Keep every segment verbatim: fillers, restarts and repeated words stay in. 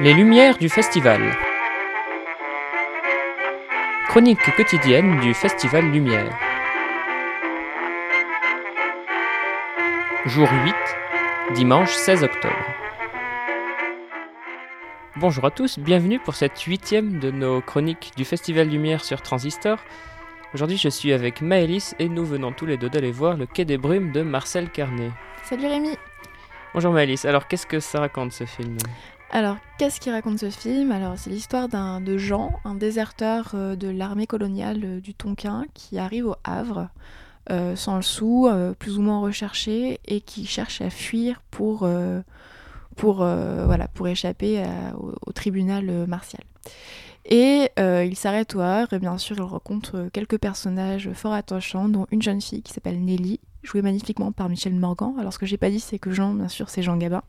Les lumières du festival. Chronique quotidienne du festival Lumière. Jour huit, dimanche seize octobre. Bonjour à tous, bienvenue pour cette huitième de nos chroniques du festival Lumière sur Transistor. Aujourd'hui je suis avec Maëlys et nous venons tous les deux d'aller voir le Quai des Brumes de Marcel Carné. Salut Rémi. Bonjour Maëlys, alors qu'est-ce que ça raconte ce film ? Alors, qu'est-ce qui raconte ce film ? Alors, c'est l'histoire d'un, de Jean, un déserteur euh, de l'armée coloniale euh, du Tonkin, qui arrive au Havre, euh, sans le sou, euh, plus ou moins recherché, et qui cherche à fuir pour, euh, pour, euh, voilà, pour échapper à, au, au tribunal euh, martial. Et euh, il s'arrête au Havre, et bien sûr, il rencontre quelques personnages fort attachants, dont une jeune fille qui s'appelle Nelly, jouée magnifiquement par Michel Morgan. Alors, ce que j'ai pas dit, c'est que Jean, bien sûr, c'est Jean Gabin.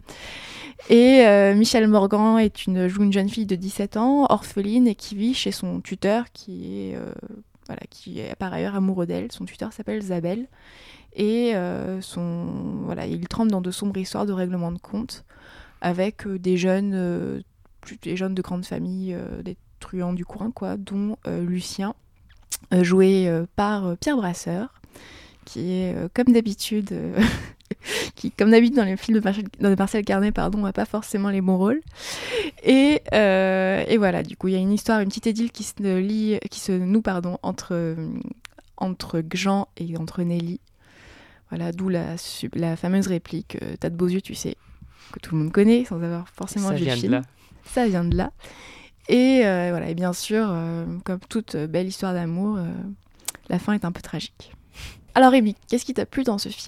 Et euh, Michel Morgan est une, joue une jeune fille de dix-sept ans, orpheline, et qui vit chez son tuteur, qui est, euh, voilà, qui est par ailleurs amoureux d'elle. Son tuteur s'appelle Zabel. Et euh, son, voilà, il trempe dans de sombres histoires de règlement de compte avec euh, des jeunes, euh, des jeunes de grande famille, euh, des truands du coin, quoi, dont euh, Lucien, euh, joué euh, par euh, Pierre Brasseur, qui est, euh, comme d'habitude... Euh, qui, comme d'habitude dans les films de Marcel, de Marcel Carné, pardon, n'a pas forcément les bons rôles. Et, euh, et voilà, du coup, il y a une histoire, une petite idylle qui se lie, qui se noue, pardon, entre, entre Jean et entre Nelly. Voilà, d'où la, la fameuse réplique euh, « T'as de beaux yeux, tu sais », que tout le monde connaît, sans avoir forcément vu le film. Ça vient de là. Ça vient de là. Et euh, voilà, et bien sûr, euh, comme toute belle histoire d'amour, euh, la fin est un peu tragique. Alors Rémi, qu'est-ce qui t'a plu dans ce film ?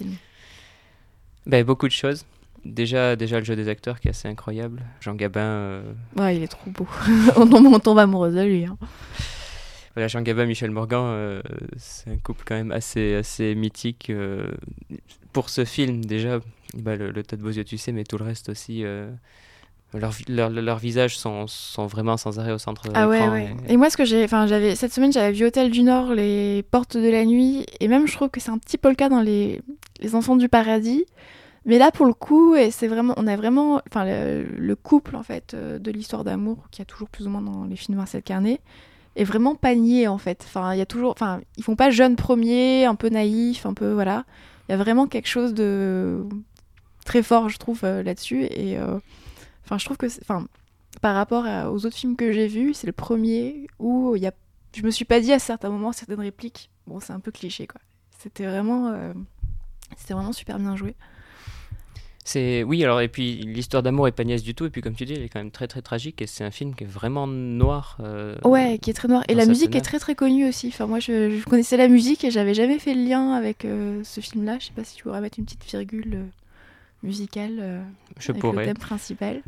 Ben, beaucoup de choses. Déjà, déjà le jeu des acteurs qui est assez incroyable. Jean Gabin... Euh... Ouais, il est trop beau. on, on tombe amoureux de lui. Hein. Voilà, Jean Gabin, Michel Morgan, euh, c'est un couple quand même assez, assez mythique. Euh, pour ce film, déjà, bah, le, le tas de beaux yeux, tu sais, mais tout le reste aussi... Euh, leurs leur, leur visages sont, sont vraiment sans arrêt au centre de ah l'écran. Ouais, ouais. Et... et moi, ce que j'ai, enfin, j'avais cette semaine, j'avais vu Hôtel du Nord, Les Portes de la Nuit, et même je trouve que c'est un petit peu le cas dans les, les Enfants du Paradis. Mais là, pour le coup, et c'est vraiment, on a vraiment, enfin, le, le couple en fait euh, de l'histoire d'amour qu'il y a toujours plus ou moins dans les films de Marcel Carné est vraiment pas nié en fait. Enfin, il y a toujours, enfin, ils font pas jeune premier, un peu naïf, un peu voilà. Il y a vraiment quelque chose de très fort, je trouve, euh, là-dessus. Et euh, enfin, je trouve que, enfin, par rapport à, aux autres films que j'ai vus, c'est le premier où il y a, je me suis pas dit à certains moments certaines répliques. Bon, c'est un peu cliché quoi. C'était vraiment, euh, c'était vraiment super bien joué. C'est... Oui, alors, et puis l'histoire d'amour est pas niaise du tout, et puis comme tu dis, elle est quand même très très tragique, et c'est un film qui est vraiment noir. Euh, ouais, qui est très noir, et la musique est très très connue aussi. Enfin, moi je, je connaissais la musique et j'avais jamais fait le lien avec euh, ce film-là. Je sais pas si tu pourrais mettre une petite virgule euh, musicale euh, je avec pourrais. le thème principal.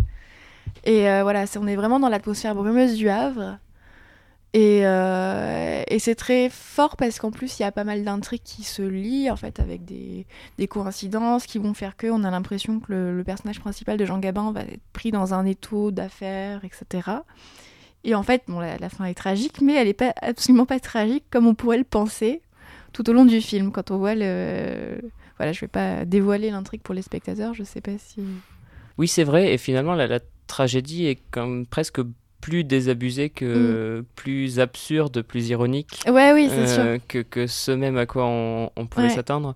Et euh, voilà, c'est, on est vraiment dans l'atmosphère brumeuse du Havre. Et, euh, et c'est très fort parce qu'en plus il y a pas mal d'intrigues qui se lient en fait avec des, des coïncidences qui vont faire qu'on a l'impression que le, le personnage principal de Jean Gabin va être pris dans un étau d'affaires, et cetera. Et en fait, bon, la, la fin est tragique, mais elle est pas, absolument pas tragique comme on pourrait le penser tout au long du film. Quand on voit le... Voilà, je vais pas dévoiler l'intrigue pour les spectateurs, je sais pas si... Oui, c'est vrai, et finalement la, la tragédie est comme presque... plus désabusé que mm. plus absurde, plus ironique ouais, oui, c'est euh, sûr. Que, que ce même à quoi on, on pouvait ouais. s'attendre.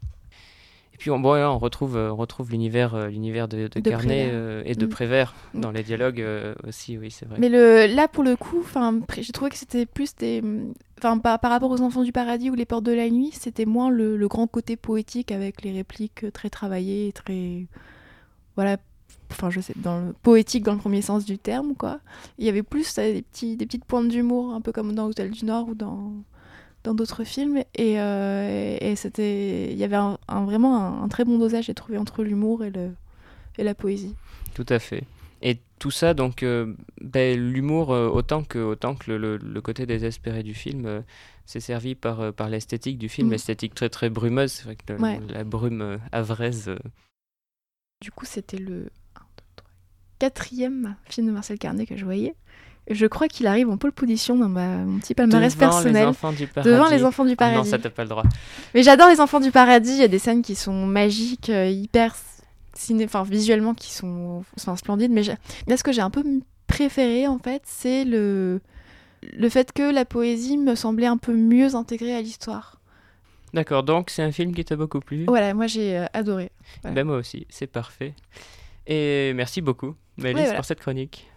Et puis on, bon, là, on, retrouve, on retrouve l'univers, euh, l'univers de, de, de Carné euh, et de mm. Prévert mm. dans les dialogues euh, aussi, oui, c'est vrai. Mais le, là, pour le coup, j'ai trouvé que c'était plus des... Par, par rapport aux Enfants du Paradis ou Les Portes de la Nuit, c'était moins le, le grand côté poétique avec les répliques très travaillées, très... Voilà, enfin je sais, dans le poétique dans le premier sens du terme, quoi. Il y avait plus euh, des, petits, des petites pointes d'humour, un peu comme dans Hôtel du Nord ou dans, dans d'autres films. Et, euh, et c'était, il y avait un, un, vraiment un, un très bon dosage, j'ai trouvé, entre l'humour et, le, et la poésie. Tout à fait. Et tout ça, donc, euh, ben, l'humour, euh, autant que, autant que le, le, le côté désespéré du film, euh, c'est servi par, euh, par l'esthétique du film, mmh. l'esthétique très très brumeuse. C'est vrai que le, ouais. la brume euh, havraise... Euh... Du coup, c'était le quatrième film de Marcel Carné que je voyais. Je crois qu'il arrive en pole position dans ma, mon petit palmarès devant personnel. Les enfants du paradis. Devant Les Enfants du Paradis. Ah non, ça t'as pas le droit. Mais j'adore Les Enfants du Paradis. Il y a des scènes qui sont magiques, euh, hyper ciné, enfin visuellement qui sont, sont splendides. Mais j'ai- là, ce que j'ai un peu préféré en fait, c'est le le fait que la poésie me semblait un peu mieux intégrée à l'histoire. D'accord, donc c'est un film qui t'a beaucoup plu. Voilà, moi j'ai euh, adoré. Voilà. Ben moi aussi, c'est parfait. Et merci beaucoup, Malice, Ouais, voilà. pour cette chronique.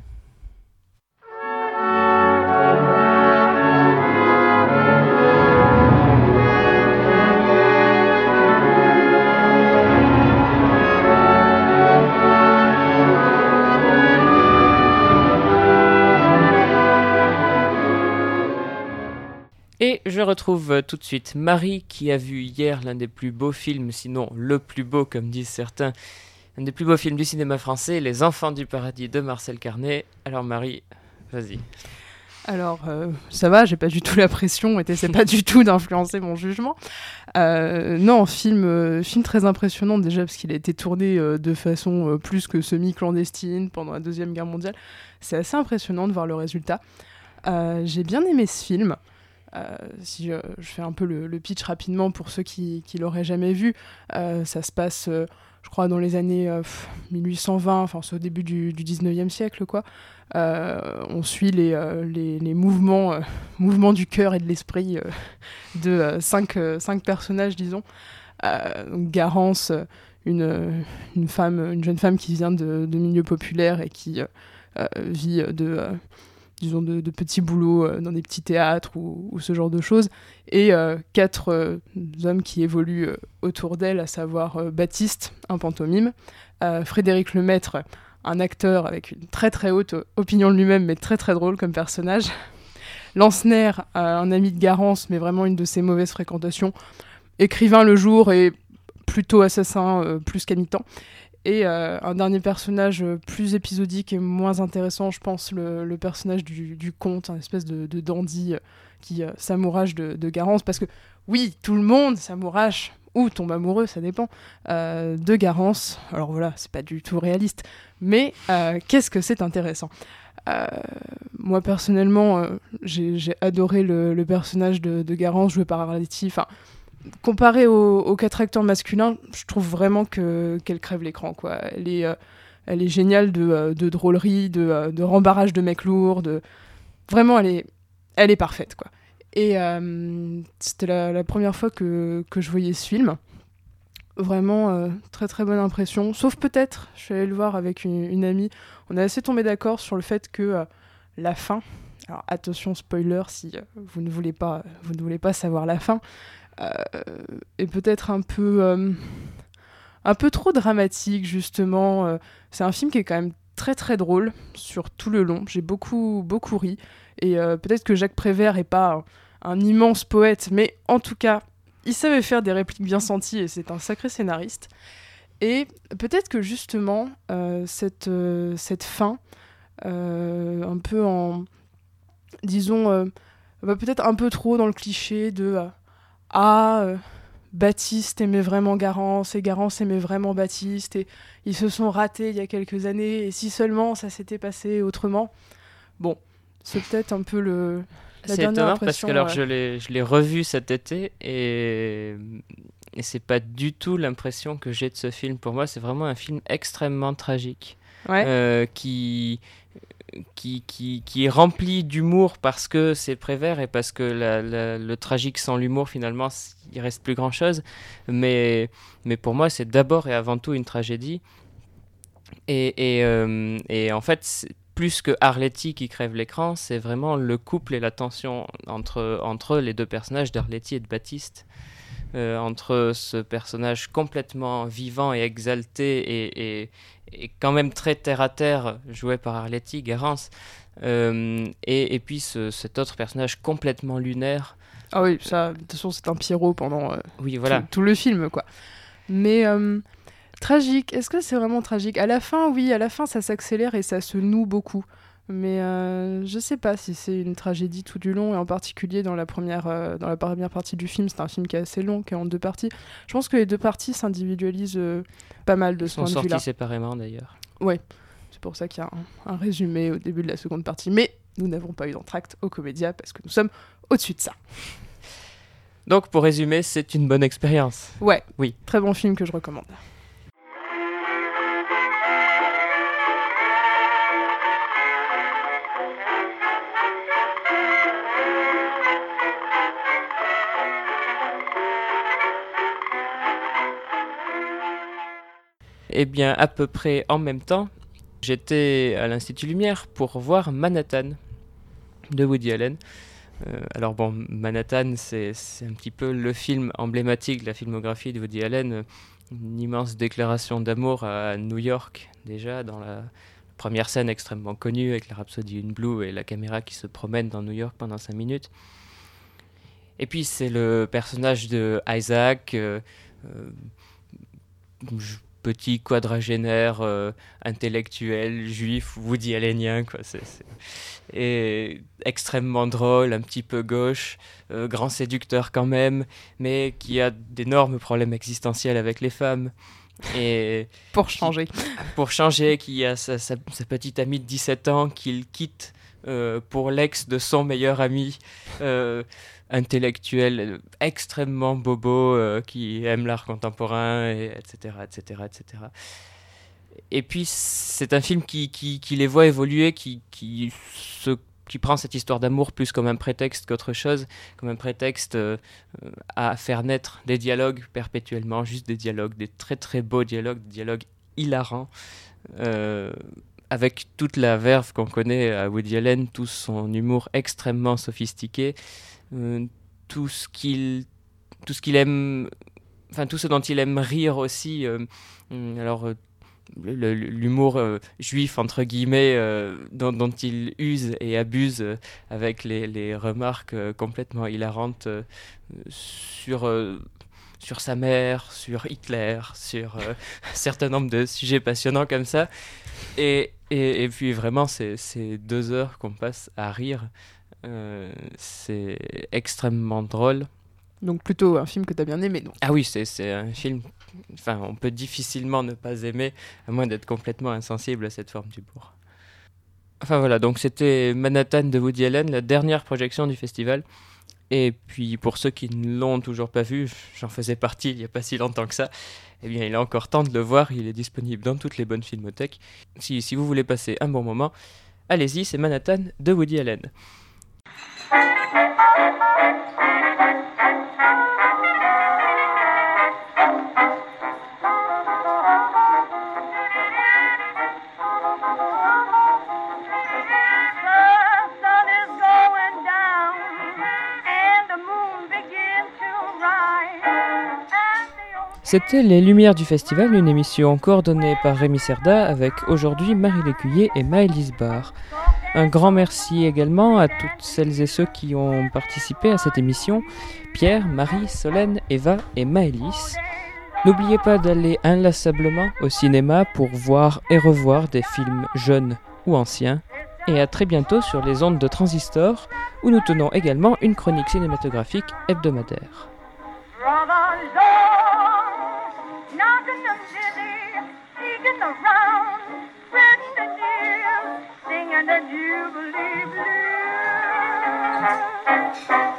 Et je retrouve euh, tout de suite Marie qui a vu hier l'un des plus beaux films, sinon le plus beau comme disent certains, un des plus beaux films du cinéma français, Les Enfants du Paradis de Marcel Carné. Alors Marie, vas-y. Alors, euh, ça va, j'ai pas du tout la pression et t'essaies pas du tout d'influencer mon jugement. Euh, non, film, euh, film très impressionnant déjà parce qu'il a été tourné euh, de façon euh, plus que semi-clandestine pendant la Deuxième Guerre mondiale. C'est assez impressionnant de voir le résultat. Euh, j'ai bien aimé ce film. Euh, si je, je fais un peu le, le pitch rapidement pour ceux qui ne l'auraient jamais vu, euh, ça se passe, euh, je crois, dans les années euh, mille huit cent vingt, enfin c'est au début du, du dix-neuvième siècle, quoi. Euh, on suit les, euh, les, les mouvements, euh, mouvements du cœur et de l'esprit euh, de euh, cinq, euh, cinq personnages, disons. Euh, donc Garance, une, une, femme, une jeune femme qui vient de, de milieux populaires et qui euh, vit de... Euh, disons de, de petits boulots euh, dans des petits théâtres ou, ou ce genre de choses, et euh, quatre euh, hommes qui évoluent euh, autour d'elle, à savoir euh, Baptiste, un pantomime, euh, Frédéric Lemaître, un acteur avec une très très haute opinion de lui-même, mais très très drôle comme personnage, Lansner, euh, un ami de Garance, mais vraiment une de ses mauvaises fréquentations, écrivain le jour et plutôt assassin euh, plus qu'à mi-temps. Et euh, un dernier personnage plus épisodique et moins intéressant, je pense, le, le personnage du, du comte, un espèce de, de dandy euh, qui euh, s'amourache de, de Garance. Parce que oui, tout le monde s'amourache, ou tombe amoureux, ça dépend, euh, de Garance. Alors voilà, c'est pas du tout réaliste. Mais euh, qu'est-ce que c'est intéressant. Euh, moi, personnellement, euh, j'ai, j'ai adoré le, le personnage de, de Garance joué par Arletty. Enfin, comparé aux, aux quatre acteurs masculins, je trouve vraiment que, qu'elle crève l'écran, quoi. Elle est, euh, elle est géniale de, de drôlerie, de, de rembarrage de mecs lourds, de... Vraiment, elle est, elle est parfaite, quoi. Et euh, c'était la, la première fois que, que je voyais ce film. Vraiment, euh, très très bonne impression. Sauf peut-être, je suis allée le voir avec une, une amie, on est assez tombé d'accord sur le fait que euh, la fin... Alors attention, spoiler, si euh, vous ne voulez pas, vous ne voulez pas savoir la fin... Euh, et peut-être un peu euh, un peu trop dramatique, justement. Euh, c'est un film qui est quand même très très drôle sur tout le long. J'ai beaucoup beaucoup ri, et euh, peut-être que Jacques Prévert est pas un, un immense poète, mais en tout cas il savait faire des répliques bien senties et c'est un sacré scénariste. Et peut-être que justement euh, cette, euh, cette fin euh, un peu en disons euh, bah, peut-être un peu trop dans le cliché de euh, ah, euh, Baptiste aimait vraiment Garance, et Garance aimait vraiment Baptiste, et ils se sont ratés il y a quelques années, et si seulement ça s'était passé autrement. Bon, c'est peut-être un peu le, la c'est dernière étonnant impression. parce que alors, ouais. je, l'ai, je l'ai revu cet été, et, et c'est pas du tout l'impression que j'ai de ce film. Pour moi, c'est vraiment un film extrêmement tragique, Ouais. euh, qui... Qui, qui, qui est rempli d'humour parce que c'est Prévert et parce que la, la, le tragique sans l'humour, finalement, il reste plus grand chose. Mais, mais pour moi, c'est d'abord et avant tout une tragédie. Et, et, euh, et en fait, c'est plus que Arletty qui crève l'écran, c'est vraiment le couple et la tension entre, entre les deux personnages d'Arletty et de Baptiste. Euh, entre ce personnage complètement vivant et exalté et, et, et quand même très terre-à-terre, joué par Arletty, Garance, euh, et, et puis ce, cet autre personnage complètement lunaire. Ah oui, ça, de toute façon, c'est un Pierrot pendant euh, oui, voilà. tout, tout le film, quoi. Mais euh, tragique, est-ce que c'est vraiment tragique ? À la fin, oui, à la fin, ça s'accélère et ça se noue beaucoup. Mais euh, je sais pas si c'est une tragédie tout du long, et en particulier dans la première, euh, dans la première partie du film. C'est un film qui est assez long, qui est en deux parties. Je pense que les deux parties s'individualisent euh, pas mal de Ils ce sont point de sortis vue-là. séparément d'ailleurs. Ouais, c'est pour ça qu'il y a un, un résumé au début de la seconde partie. Mais nous n'avons pas eu d'entracte au Comédia parce que nous sommes au-dessus de ça. Donc pour résumer, c'est une bonne expérience. Ouais, oui. Très bon film que je recommande. eh bien, à peu près en même temps, j'étais à l'Institut Lumière pour voir Manhattan de Woody Allen. Euh, alors bon, Manhattan, c'est, c'est un petit peu le film emblématique de la filmographie de Woody Allen. Une immense déclaration d'amour à New York, déjà, dans la première scène extrêmement connue, avec la Rhapsody in Blue et la caméra qui se promène dans New York pendant cinq minutes. Et puis c'est le personnage de Isaac, euh, euh, petit quadragénaire euh, intellectuel, juif, Woody Allenien, quoi. C'est, c'est... Et extrêmement drôle, un petit peu gauche, euh, grand séducteur quand même, mais qui a d'énormes problèmes existentiels avec les femmes. Et pour changer. Qui, pour changer, qui a sa, sa, sa petite amie de dix-sept ans qu'il quitte euh, pour l'ex de son meilleur ami, euh, intellectuel extrêmement bobo, euh, qui aime l'art contemporain, et, etc., etc., et cetera. Et puis c'est un film qui, qui, qui les voit évoluer, qui, qui, se, qui prend cette histoire d'amour plus comme un prétexte qu'autre chose, comme un prétexte euh, à faire naître des dialogues perpétuellement, juste des dialogues, des très très beaux dialogues, des dialogues hilarants, euh, avec toute la verve qu'on connaît à Woody Allen, tout son humour extrêmement sophistiqué, euh, tout ce qu'il, tout ce qu'il aime, enfin tout ce dont il aime rire aussi. Euh, alors euh, Le, l'humour euh, juif entre guillemets euh, dont, dont il use et abuse euh, avec les, les remarques euh, complètement hilarantes euh, sur, euh, sur sa mère, sur Hitler, sur euh, un certain nombre de sujets passionnants comme ça. Et, et, et puis vraiment, c'est, c'est deux heures qu'on passe à rire. Euh, c'est extrêmement drôle. Donc plutôt un film que tu as bien aimé, donc. Ah oui, c'est, c'est un film... Enfin, on peut difficilement ne pas aimer, à moins d'être complètement insensible à cette forme d'humour. Enfin voilà, donc c'était Manhattan de Woody Allen, la dernière projection du festival. Et puis pour ceux qui ne l'ont toujours pas vu, j'en faisais partie il n'y a pas si longtemps que ça, eh bien il est encore temps de le voir, il est disponible dans toutes les bonnes filmothèques. Si, si vous voulez passer un bon moment, allez-y, c'est Manhattan de Woody Allen. C'était Les Lumières du Festival, une émission coordonnée par Rémi Cerda avec aujourd'hui Marie Lécuyer et Maëlys Barr. Un grand merci également à toutes celles et ceux qui ont participé à cette émission, Pierre, Marie, Solène, Eva et Maëlys. N'oubliez pas d'aller inlassablement au cinéma pour voir et revoir des films jeunes ou anciens. Et à très bientôt sur les ondes de Transistor, où nous tenons également une chronique cinématographique hebdomadaire. Knocking them dizzy, sneaking around, spreading the news, singing the Jubilee Blues.